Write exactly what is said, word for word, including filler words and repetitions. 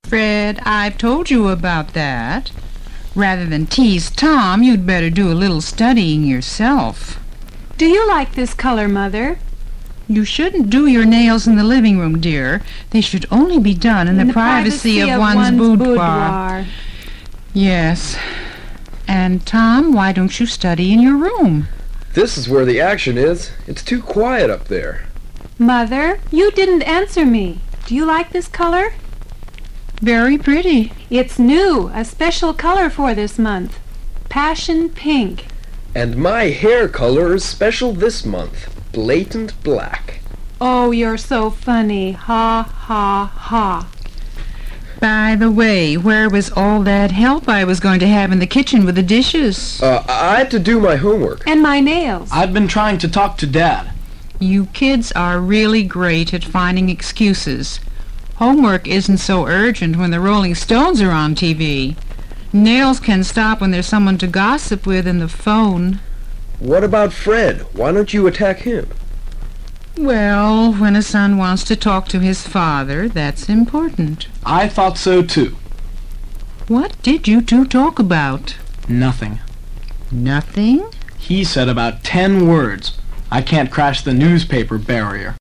Fred, I've told you about that. Rather than tease Tom, you'd better do a little studying yourself. Do you like this color, Mother? You shouldn't do your nails in the living room, dear. They should only be done in, in the, the privacy, privacy of, of one's, one's boudoir. boudoir. Yes. And, Tom, why don't you study in your room? This is where the action is. It's too quiet up there. Mother, you didn't answer me. Do you like this color? Very pretty. It's new, a special color for this month. Passion pink. And my hair color is special this month. Blatant black. Oh, you're so funny. Ha, ha, ha. By the way, where was all that help I was going to have in the kitchen with the dishes? Uh, I had to do my homework. And my nails. I've been trying to talk to Dad. You kids are really great at finding excuses. Homework isn't so urgent when the Rolling Stones are on T V. Nails can stop when there's someone to gossip with in the phone. What about Fred? Why don't you attack him? Well, when a son wants to talk to his father, that's important. I thought so, too. What did you two talk about? Nothing. Nothing? He said about ten words. I can't crash the newspaper barrier.